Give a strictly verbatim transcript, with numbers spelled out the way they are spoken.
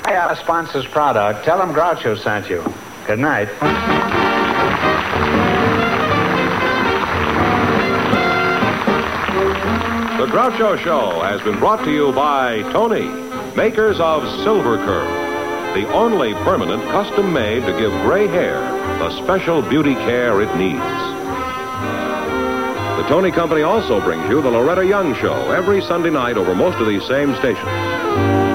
I got a sponsor's product. Tell them Groucho sent you. Good night. The Groucho Show has been brought to you by Tony, makers of Silver Curl, the only permanent custom made to give gray hair the special beauty care it needs. The Tony Company also brings you the Loretta Young Show every Sunday night over most of these same stations.